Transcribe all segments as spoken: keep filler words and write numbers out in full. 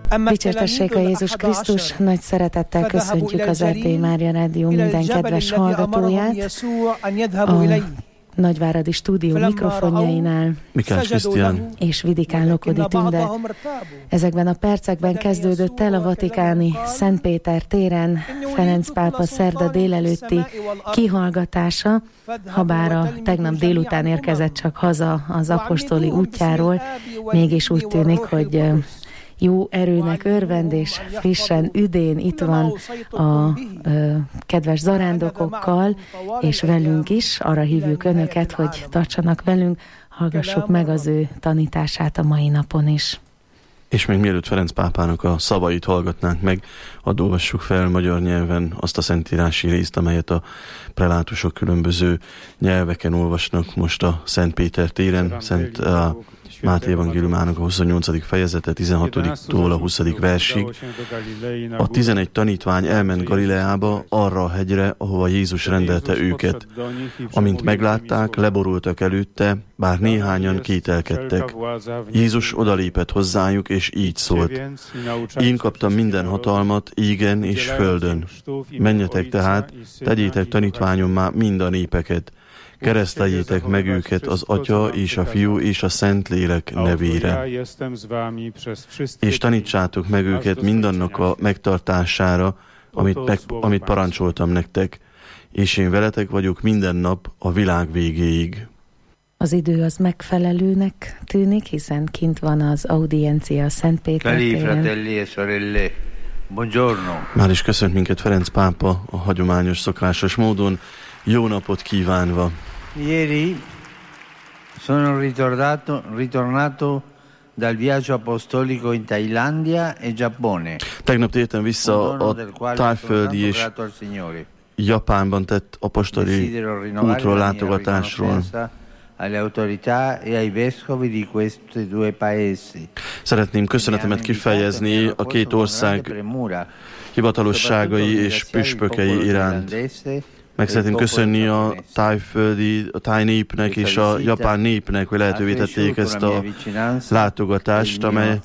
Dicsértessék a Jézus Krisztus, nagy szeretettel köszöntjük az Erdélyi Mária Rádió minden kedves hallgatóját a Nagyváradi Stúdió mikrofonjainál, Mikás Krisztián és Vidikán Lokodi Tünde. Ezekben a percekben kezdődött el a vatikáni Szent Péter téren Ferenc pápa szerda délelőtti kihallgatása, habár a tegnap délután érkezett csak haza az apostoli útjáról, mégis úgy tűnik, hogy jó erőnek örvend, és frissen, üdén itt van a ö, kedves zarándokokkal, és velünk is. Arra hívjuk önöket, hogy tartsanak velünk, hallgassuk meg az ő tanítását a mai napon is. És még mielőtt Ferenc pápának a szavait hallgatnánk meg, hadd olvassuk fel magyar nyelven azt a szentírási részt, amelyet a prelátusok különböző nyelveken olvasnak most a Szent Péter téren, Szent a Máté evangéliumának a huszonnyolcadik fejezete, tizenhatodiktól a huszadik versig. A tizenegy tanítvány elment Galileába, arra a hegyre, ahova Jézus rendelte őket. Amint meglátták, leborultak előtte, bár néhányan kételkedtek. Jézus odalépett hozzájuk, és így szólt: Én kaptam minden hatalmat égen és földön. Menjetek tehát, tegyétek tanítványommá mind a népeket. Kereszteljétek meg őket az Atya és a Fiú és a Szentlélek nevére. És tanítsátok meg őket mindannak a megtartására, amit, meg, amit parancsoltam nektek, és én veletek vagyok minden nap a világ végéig. Az idő az megfelelőnek tűnik, hiszen kint van az audiencia a Szent Péter téren. Már is köszönt minket Ferenc pápa a hagyományos szokásos módon, jó napot kívánva. Ieri sono ritornato, ritornato dal viaggio apostolico in Thailandia e Giappone. Tegnap tértem vissza a tájföldi és Japánban tett apostoli útról, látogatásról. Szeretném köszönetemet kifejezni a két ország hivatalosságai és püspökei iránt. Meg szeretném köszönni a tájföldi, a táj népnek és a japán népnek, hogy lehetővé tették ezt a látogatást, amely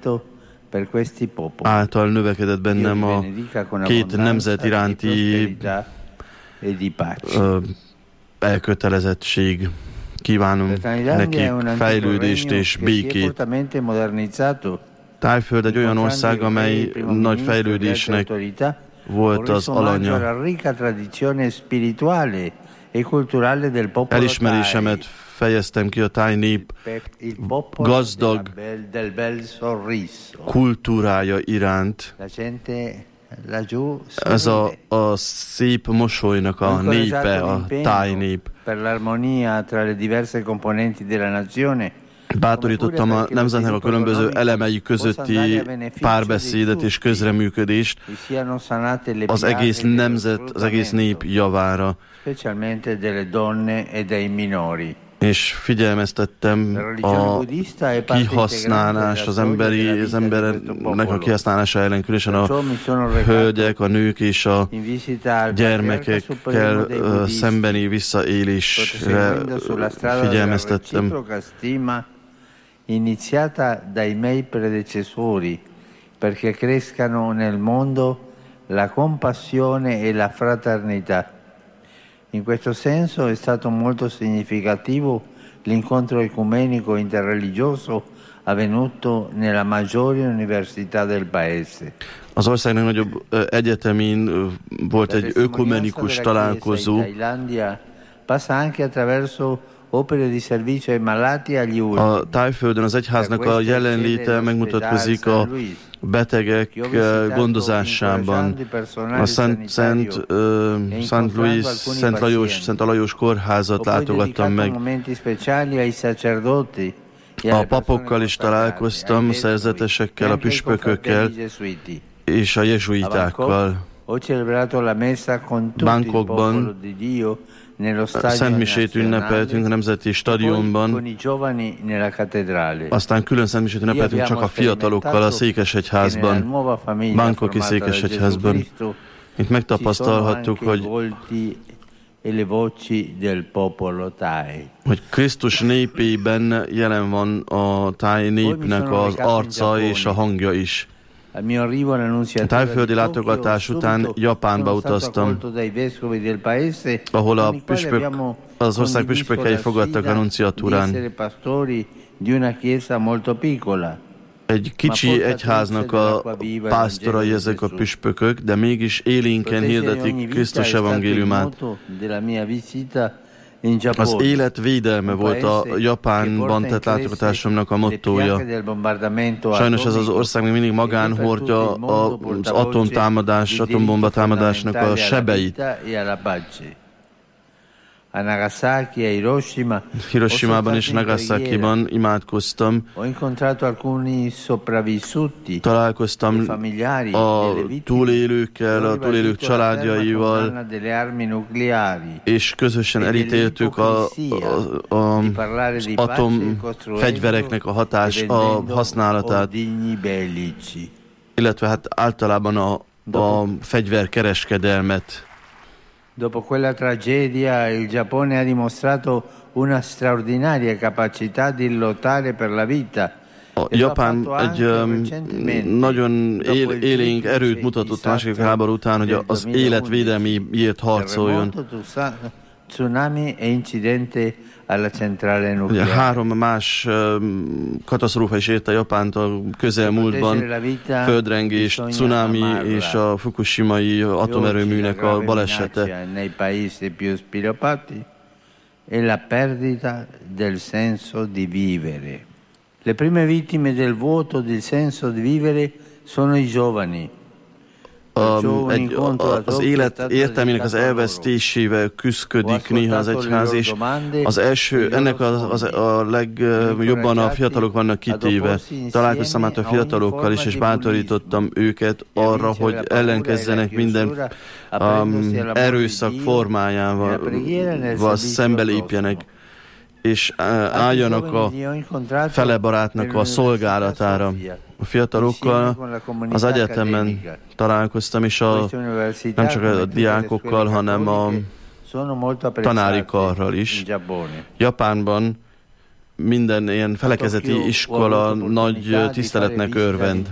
által növekedett bennem a két nemzet iránti ö, elkötelezettség. Kívánom nekik fejlődést és békét. Tájföld egy olyan ország, amely nagy fejlődésnek volt az alanya. Elismerésemet fejeztem ki a táj nép gazdag kultúrája iránt. Ez a, a szép mosolynak a népe, a táj nép. Bátorítottam a nemzetnek a különböző elemei közötti párbeszédet és közreműködést az egész nemzet, az egész nép javára. És figyelmeztettem a kihasználás, az emberi, az embernek a kihasználása ellen, különösen a hölgyek, a nők és a gyermekekkel szembeni visszaélésre figyelmeztettem. Iniziata dai miei predecessori, perché crescano nel mondo la compassione e la fraternità. In questo senso è stato molto significativo l'incontro ecumenico interreligioso avvenuto nella maggiore università del paese. Az ország legnagyobb egyetemén volt egy ökumenikus találkozó. Passa anche attraverso opere di servizio ai malati agli ultimi. A Tájföldön az egyháznak a jelenléte megmutatkozik a betegek gondozásában. A Szent, Szent, uh, Szent Louis, Szent Lajos, Szent Alajos kórházat látogattam meg. A papokkal is találkoztam, a szerzetesekkel, a püspökökkel és a jezsuitákkal. Bangkokban szentmisét ünnepeltünk a Nemzeti Stadionban, aztán külön szentmisét ünnepeltünk csak a fiatalokkal a Székesegyházban, Bangkoki Székesegyházban. Itt megtapasztalhattuk, hogy, hogy Krisztus népében jelen van a táj népnek az arca és a hangja is. A tájföldi látogatás után Japánba utaztam, ahol a püspök, az ország püspökei fogadtak a nunciatúrán. Egy kicsi egyháznak a pásztorai ezek a püspökök, de mégis élénken hirdetik Krisztus evangéliumát. Az élet védelme volt a Japánban tett látogatásomnak a mottója. Sajnos ez az ország még mindig magán hordja az atomtámadás, atombomba támadásnak a sebeit. Hiroshimában és Nagasakiban imádkoztam. Találkoztam a túlélőkkel, a túlélők családjaival, és közösen elítéltük a, a, a, az atomfegyvereknek a hatás, a használatát, illetve hát általában a, a fegyverkereskedelmet. Dopo quella tragedia il Giappone ha dimostrato una straordinaria capacità di lottare per la vita. A Japán egy um, nagyon él, élénk erőt mutatott a második háború után, hogy az életvédelmiért harcoljon. Tsunami e incidente alla centrale nucleare. Három más um, katasztrófa is érte Japánt a közelmúltban, földrengés, cunami és a fukushimai atomerőműnek a balesete. Nei paesi più sviluppati è la perdita del senso di vivere. Le prime vittime del vuoto del senso di vivere sono i giovani. Um, egy, a, az élet értelmének az elvesztésével küszködik néha az egyház, és az első, ennek az, az, a legjobban a fiatalok vannak kitéve. Találkoztam hát a fiatalokkal is, és bátorítottam őket arra, hogy ellenkezzenek minden um, erőszak formájával, szembelépjenek, és álljanak a fele barátnak a szolgálatára. A fiatalokkal az egyetemen találkoztam, és a, nem csak a diákokkal, hanem a tanári karral is. Japánban minden ilyen felekezeti iskola nagy tiszteletnek örvend.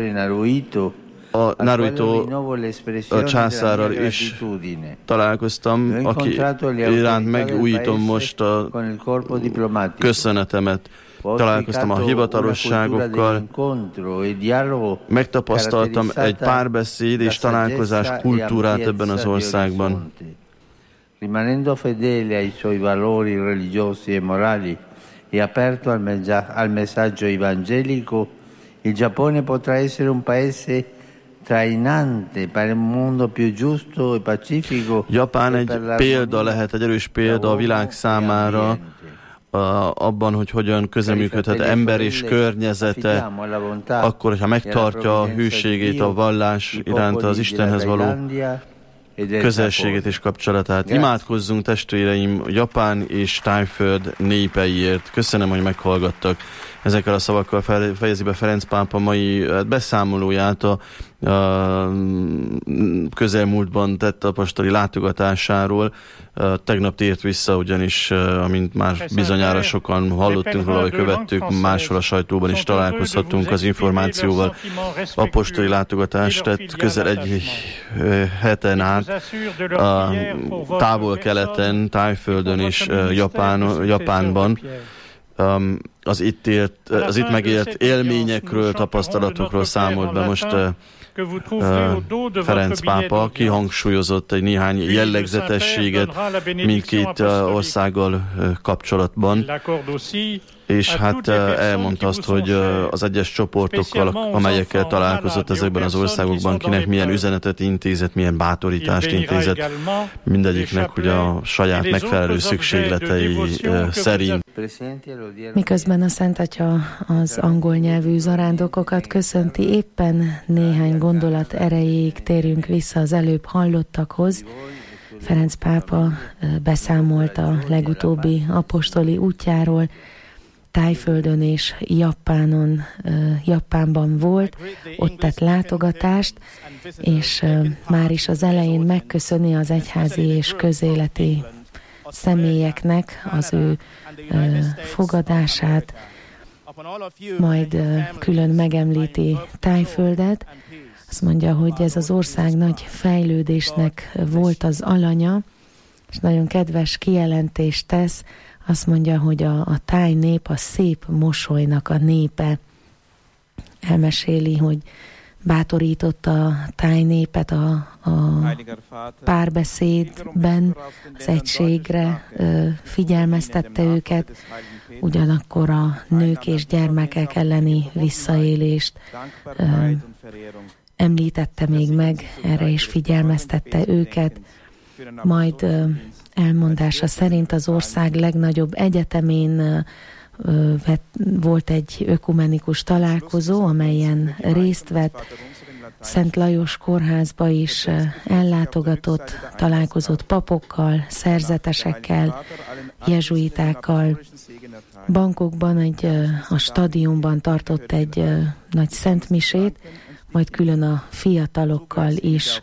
A Naruhito a császárral is találkoztam, aki iránt megújítom most a köszönetemet. Találkoztam a hivatalosságokkal, megtapasztaltam egy párbeszéd és találkozás kultúrát ebben az országban. Rimanendo fedele ai suoi valori religiosi e morali e aperto al messaggio evangelico, il Giappone potrà essere un paese trainante per un mondo più giusto e pacifico. Japán egy példa lehet, egy erős példa a világ számára, abban, hogy hogyan közreműködhet ember és környezete, akkor, hogyha megtartja a hűségét, a vallás iránt, az Istenhez való közelségét és kapcsolatát. Imádkozzunk, testvéreim, Japán és Tájföld népeiért. Köszönöm, hogy meghallgattak. Ezekkel a szavakkal fejezi be Ferenc pápa mai beszámolóját a, a közelmúltban tett apostoli látogatásáról. Tegnap tért vissza, ugyanis, amint már bizonyára sokan hallottunk róla, vagy követtük, máshol a sajtóban is találkozhattunk az információval. Apostoli látogatást tett közel egy heten át a távol-keleten, Tájföldön és Japán, Japánban. Um, az, itt élt, az itt megélt élményekről, tapasztalatokról számolt be most uh, uh, Ferenc pápa, kihangsúlyozott egy néhány jellegzetességet mindkét uh, országgal uh, kapcsolatban, és hát elmondta azt, hogy az egyes csoportokkal, amelyekkel találkozott ezekben az országokban, kinek milyen üzenetet intézett, milyen bátorítást intézett, mindegyiknek ugye a saját megfelelő szükségletei szerint. Miközben a Szent Atya az angol nyelvű zarándokokat köszönti, éppen néhány gondolat erejéig térünk vissza az előbb hallottakhoz. Ferenc pápa beszámolt a legutóbbi apostoli útjáról, Tájföldön és Japánon, Japánban volt, ott tett látogatást, és már is az elején megköszöni az egyházi és közéleti személyeknek az ő fogadását, majd külön megemlíti Tájföldet. Azt mondja, hogy ez az ország nagy fejlődésnek volt az alanya, és nagyon kedves kijelentést tesz. Azt mondja, hogy a, a táj nép a szép mosolynak a népe. Elmeséli, hogy bátorította a táj népet a, a párbeszédben, az egységre, figyelmeztette őket, ugyanakkor a nők és gyermekek elleni visszaélést említette még meg, erre is figyelmeztette őket. Majd elmondása szerint az ország legnagyobb egyetemén volt egy ökumenikus találkozó, amelyen részt vett. Szent Lajos kórházba is ellátogatott, találkozott papokkal, szerzetesekkel, jezsuitákkal. Bangkokban egy, a stadionban tartott egy nagy szentmisét, majd külön a fiatalokkal is.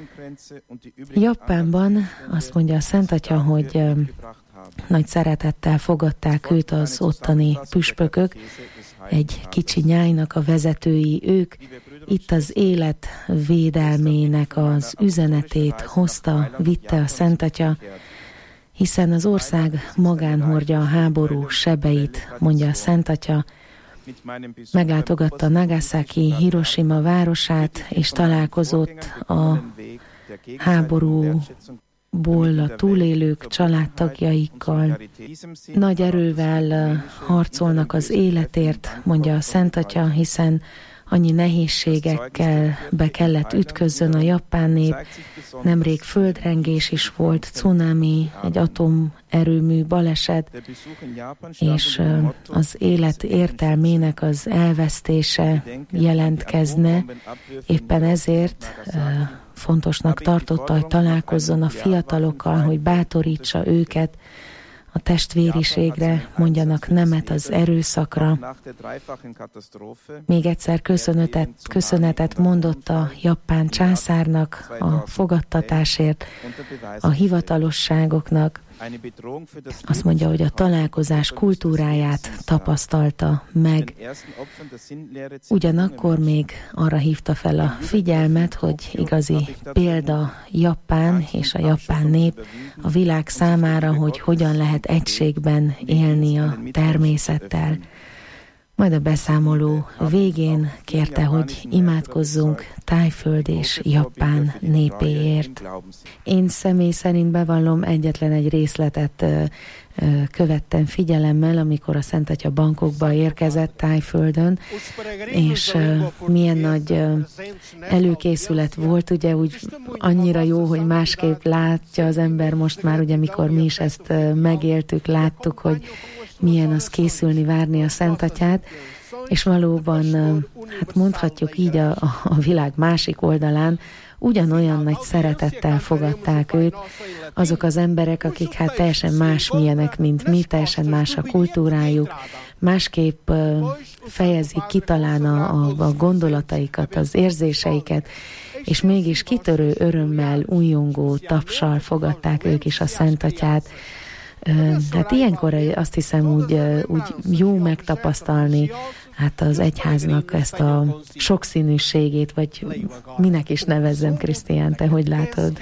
Japánban azt mondja a Szent Atya, hogy nagy szeretettel fogadták őt az ottani püspökök, egy kicsi nyájnak a vezetői ők. Itt az élet védelmének az üzenetét hozta, vitte a Szent Atya, hiszen az ország magán hordja a háború sebeit, mondja a Szent Atya. Meglátogatta Nagasaki, Hiroshima városát, és találkozott a háborúból a túlélők családtagjaikkal. Nagy erővel harcolnak az életért, mondja a Szent Atya, hiszen annyi nehézségekkel be kellett ütközzön a japán nép. Nemrég földrengés is volt, cunami, egy atomerőmű baleset, és az élet értelmének az elvesztése jelentkezne. Éppen ezért fontosnak tartotta, hogy találkozzon a fiatalokkal, hogy bátorítsa őket a testvériségre, mondjanak nemet az erőszakra. Még egyszer köszönetet, köszönetet mondott a japán császárnak a fogadtatásért, a hivatalosságoknak. Azt mondja, hogy a találkozás kultúráját tapasztalta meg. Ugyanakkor még arra hívta fel a figyelmet, hogy igazi példa Japán és a japán nép a világ számára, hogy hogyan lehet egységben élni a természettel. Majd a beszámoló végén kérte, hogy imádkozzunk Tájföld és Japán népéért. Én személy szerint bevallom, egyetlen egy részletet követtem figyelemmel, amikor a Szent Atya Bangkokba érkezett Tájföldön, és milyen nagy előkészület volt, ugye úgy annyira jó, hogy másképp látja az ember most már, ugye mikor mi is ezt megéltük, láttuk, hogy milyen az készülni, várni a Szent Atyát, és valóban, hát mondhatjuk így a, a világ másik oldalán, ugyanolyan nagy szeretettel fogadták őt azok az emberek, akik hát teljesen másmilyenek, mint mi, teljesen más a kultúrájuk, másképp fejezik ki talán a, a, a gondolataikat, az érzéseiket, és mégis kitörő örömmel, újongó tapssal fogadták ők is a Szent Atyát. Hát ilyenkor azt hiszem úgy, úgy jó megtapasztalni hát az egyháznak ezt a sokszínűségét, vagy minek is nevezzem, Krisztián, te hogy látod?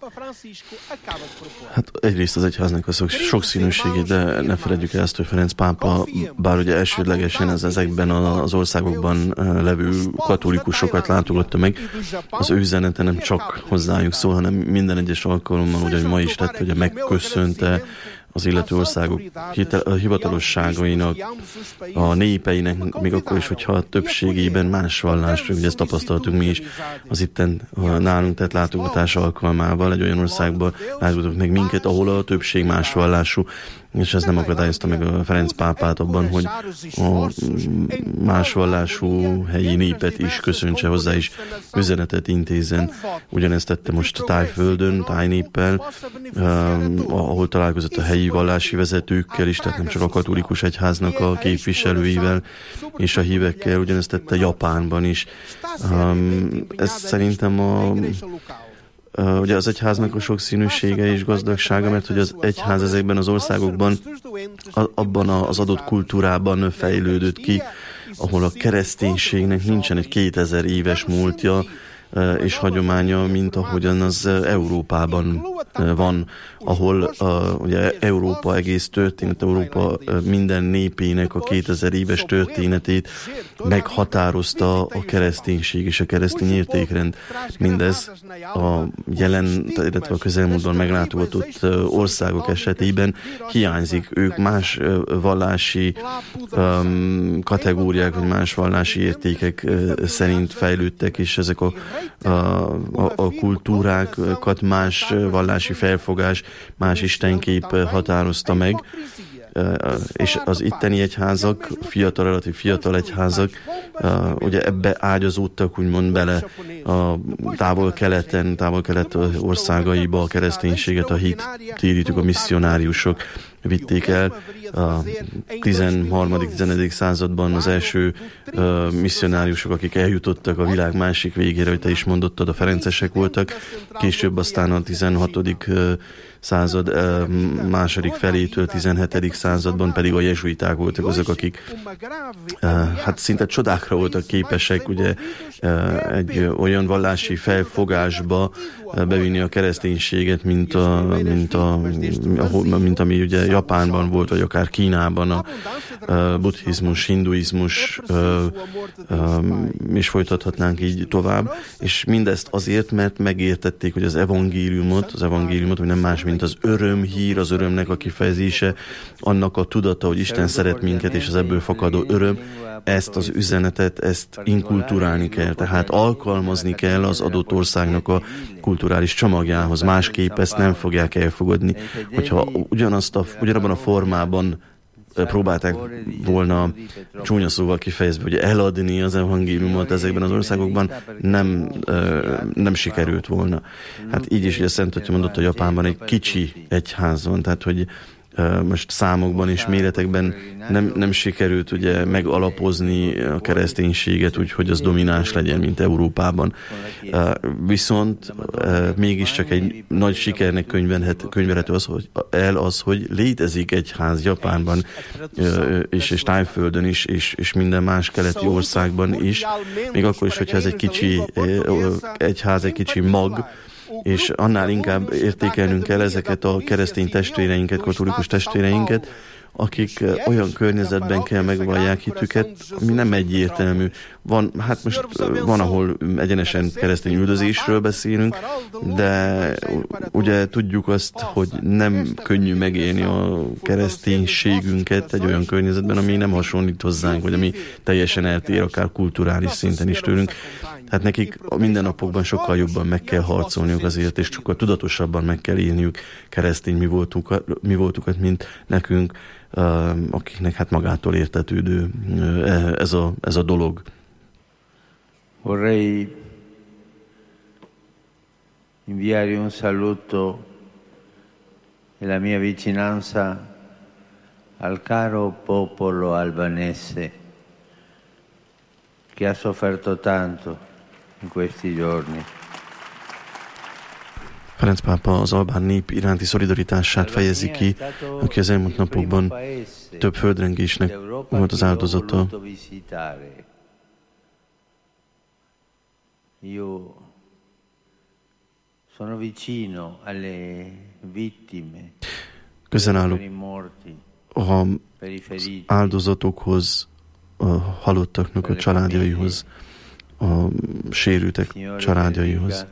Hát egyrészt az egyháznak a sokszínűségét, de ne feledjük el ezt, hogy Ferenc pápa, bár ugye elsődlegesen ez ezekben az országokban levő katolikusokat látogatta meg, az ő üzenete nem csak hozzájuk szól, hanem minden egyes alkalommal, ugye, hogy ma is tett, hogy megköszönte az illető országok hivatalosságainak, a népeinek, még akkor is, hogyha a többségében más vallás, ugye ezt tapasztaltunk mi is az itten nálunk tett látogatás alkalmával, egy olyan országban látogatott meg minket, ahol a többség más vallású, és ez nem akadályozta meg a Ferenc pápát abban, hogy a más vallású helyi népet is köszöntse, hozzá is üzenetet intézzen. Ugyanezt tette most a Tájföldön, tájnéppel, ahol találkozott a helyi vallási vezetőkkel is, tehát nem csak a katolikus egyháznak a képviselőivel és a hívekkel, ugyanezt tette Japánban is. Ez szerintem a uh, ugye az egyháznak a sokszínűsége és gazdagsága, mert hogy az egyház ezekben az országokban a, abban az adott kultúrában fejlődött ki, ahol a kereszténységnek nincsen egy kétezer éves múltja és hagyománya, mint ahogyan az Európában van, ahol uh, ugye Európa egész történet, Európa minden népének a kétezer éves történetét meghatározta a kereszténység és a keresztény értékrend. Mindez a jelen, illetve a közelmúltban meglátogatott országok esetében hiányzik. Ők más vallási um, kategóriák, vagy más vallási értékek uh, szerint fejlődtek, és ezek a A, a, a kultúrákat más vallási felfogás, más istenkép határozta meg, és az itteni egyházak, fiatal, relatív fiatal egyházak, ugye ebbe ágyazódtak úgymond bele a távol-keleten, távol-kelet országaiba a kereszténységet, a hit, írítjuk, a misszionáriusok vitték el. A tizenharmadik tizenedik században az első uh, misszionáriusok, akik eljutottak a világ másik végére, hogy te is mondottad, a ferencesek voltak. Később aztán a tizenhatodik Uh, század uh, második felétől tizenhetedik században pedig a jezsuiták voltak azok, akik uh, hát szinte csodákra voltak képesek, ugye uh, egy olyan vallási felfogásba uh, bevinni a kereszténységet, mint, a, mint, a, mint ami ugye Japánban volt, vagy akár Kínában a uh, buddhizmus, hinduizmus, uh, um, és folytathatnánk így tovább, és mindezt azért, mert megértették, hogy az evangéliumot, az evangéliumot, hogy nem más, mint az örömhír, az örömnek a kifejezése, annak a tudata, hogy Isten szeret minket, és az ebből fakadó öröm, ezt az üzenetet, ezt inkulturálni kell, tehát alkalmazni kell az adott országnak a kulturális csomagjához, másképp ezt nem fogják elfogadni. Hogyha ugyanazt a, ugyanabban a formában próbálták volna csúnya szóval kifejezve, hogy eladni az evangéliumot ezekben az országokban, nem, nem sikerült volna. Hát így is, ugye a Szent Atya mondott, hogy Japánban egy kicsi egyház van, tehát hogy most számokban és méretekben nem, nem sikerült ugye megalapozni a kereszténységet úgy, hogy az domináns legyen, mint Európában. Viszont mégiscsak egy nagy sikernek könyvelhető az, hogy el az, hogy létezik egyház Japánban, és, és Tájföldön is, és, és minden más keleti országban is, még akkor is, hogyha ez egy kicsi egyház, egy kicsi mag, és annál inkább értékelnünk kell ezeket a keresztény testvéreinket, katolikus testvéreinket, akik olyan környezetben kell megvallják hitüket, ami nem egyértelmű. Van, hát most van, ahol egyenesen keresztény üldözésről beszélünk, de ugye tudjuk azt, hogy nem könnyű megélni a kereszténységünket egy olyan környezetben, ami nem hasonlít hozzánk, vagy ami teljesen eltér, akár kulturális szinten is tőlünk. Hát nekik a mindennapokban sokkal jobban meg kell harcolniuk azért, és sokkal tudatosabban meg kell élniük keresztény mi voltukat, mi voltukat, mint nekünk, akiknek hát magától értetődő ez a, ez a dolog. Vorrei inviare un saluto e la mia vicinanza al caro popolo albanese che ha sofferto tanto in questi giorni. Ferenc pápa az albán nép iránti szolidaritását fejezi ki, aki az elmúlt napokban több földrengésnek volt az áldozata. Közel állok az áldozatokhoz, a halottaknak a családjaihoz, a sérültek családjaihoz.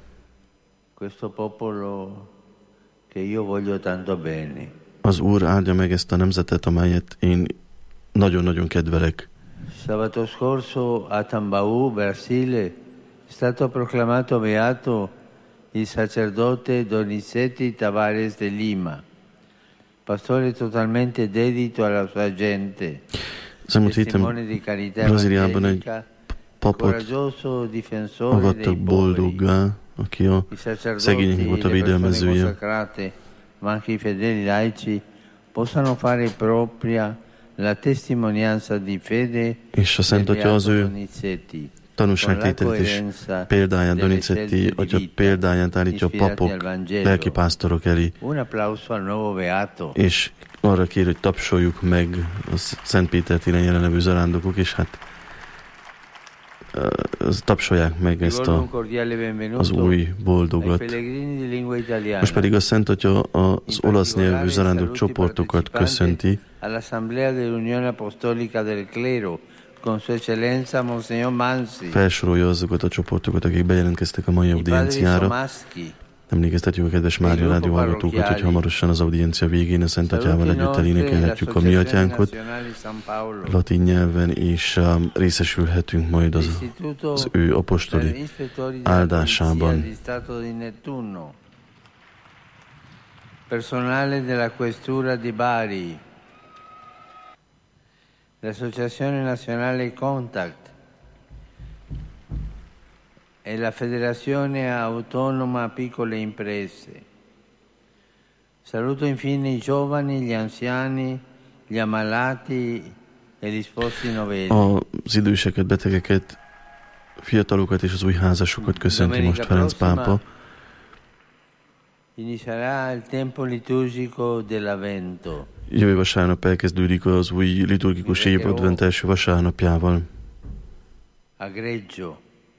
Az Úr áldja meg ezt a nemzetet, amelyet én nagyon-nagyon kedvelek. Sabato scorso a Tambaú, Brasile, è stato proclamato beato il sacerdote Donizetti Tavares de Lima, pastore totalmente dedito alla sua gente. Az elmúlt héten Brazíliában egy papot avattak boldoggá, aki a szegényeknek volt a védelmezője. Ma anche i fedeli laici possano fare propria la testimonianza di fede. És a Szent Atya az ő tanúságtételét és példáját, Donizetti atya példáját állítja a papok, lelkipásztorok elé, és arra kér, hogy tapsoljuk meg a Szent Péter téren jelenlevő zarándokok, és hát tapsolják meg ezt a, az új boldogat. Most pedig a Szent Atya az olasz nyelvű zarándok csoportokat köszönti. Felsorolja azokat a csoportokat, akik bejelentkeztek a mai audienciára. Emlékeztetjük a kedves Mária rádió hallgatókat, hogy hamarosan az audiencia végén a Szent Atyával együtt elénekelhetjük a mi atyánkot latin nyelven, és um, részesülhetünk majd az, az ő apostoli áldásában. Personale della Questura di Bari, l'Associazione Nazionale Contact e la Federazione Autonoma Piccole Imprese. Saluto infine i giovani, gli anziani, gli ammalati e gli sposi novelli. Az időseket, betegeket, fiatalokat és az új házasokat köszönti most Ferenc pápa. Inizierà il tempo liturgico dell'Avvento. Jövő vasárnap elkezdődik az új liturgikus év advent első vasárnapjával. A Greggio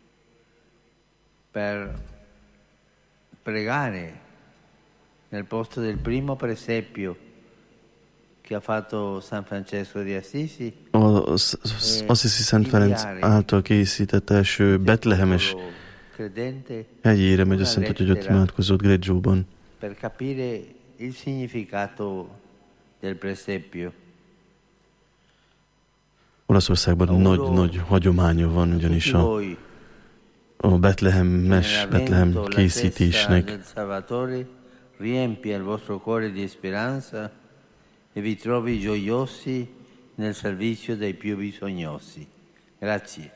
per pregare nel posto del primo presepio che ha fatto San Francesco di Assisi. Az Assisi Szent Ferenc által készített első betlehemes hegyére megy a Szent Atya, hogy ott imádkozott Greggióban. Per capire il significato del presepio. Olaszországban nagy-nagy hagyománya van ugyanis a, a betlehemes, Betlehem készítésnek. Riempie il vostro cuore di speranza e vi trovi gioiosi nel servizio dei più bisognosi. Grazie.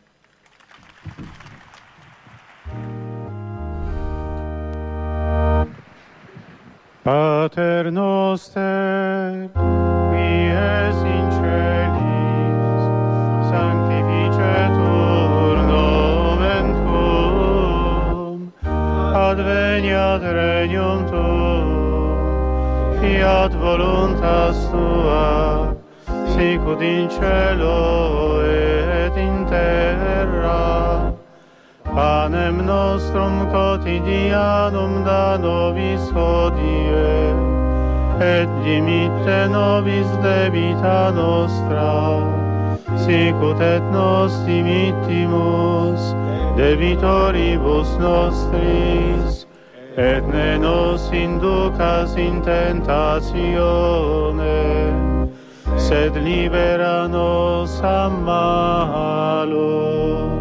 Pater noster, qui es in celis, sanctificetur nomen tuum, adveniat regnum tuum, fiat voluntas tua, sicut in cielo et in terra. Panem nostrum quotidianum da nobis hodie, et dimitte nobis debita nostra, sicut et nos dimittimus debitoribus nostris, et ne nos inducas in tentatione, sed libera nos a malo.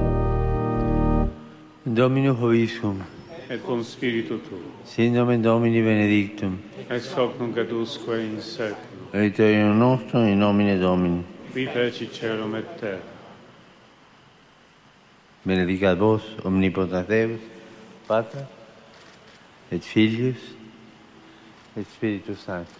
Dominus vobiscum. Et cum spiritu tuo. Sin nomen Domini benedictum. Ex hoc nunc et usque in seculum. Aiuterium nostrum in nomine Domini. Qui feci caelum et terra. Benedicat vos, omnipotens Deus, Pater, et Filius, et Spiritus Sanctus.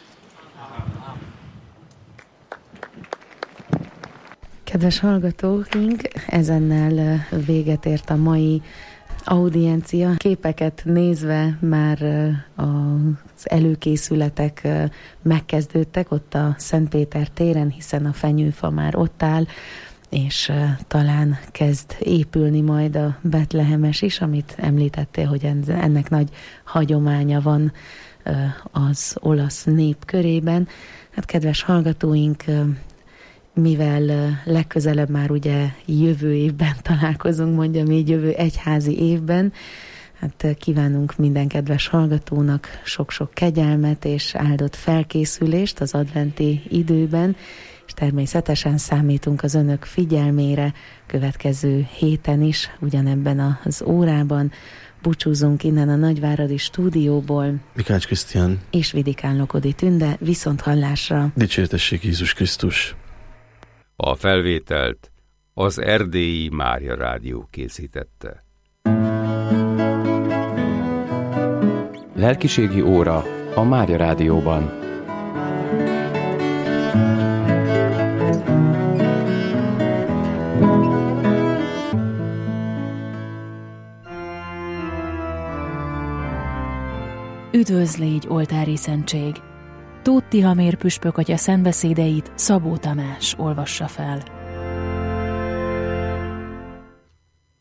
Kedves hallgatóink, ezennel véget ért a mai audiencia. Képeket nézve már az előkészületek megkezdődtek ott a Szent Péter téren, hiszen a fenyőfa már ott áll, és talán kezd épülni majd a betlehemes is, amit említettél, hogy ennek nagy hagyománya van az olasz nép körében. Hát kedves hallgatóink, mivel legközelebb már ugye jövő évben találkozunk, mondjam így, jövő egyházi évben, hát kívánunk minden kedves hallgatónak sok-sok kegyelmet és áldott felkészülést az adventi időben, és természetesen számítunk az önök figyelmére következő héten is, ugyanebben az órában. Búcsúzunk innen a Nagyváradi stúdióból. Mikács Krisztián és Vidikán Lokodi Tünde, viszont hallásra. Dicsértessék Jézus Krisztus! A felvételt az Erdélyi Mária Rádió készítette. Lelkiségi óra a Mária Rádióban. Üdvözl légy, oltári szentség! Tóth Tihamér püspök atya szentbeszédeit Szabó Tamás olvassa fel.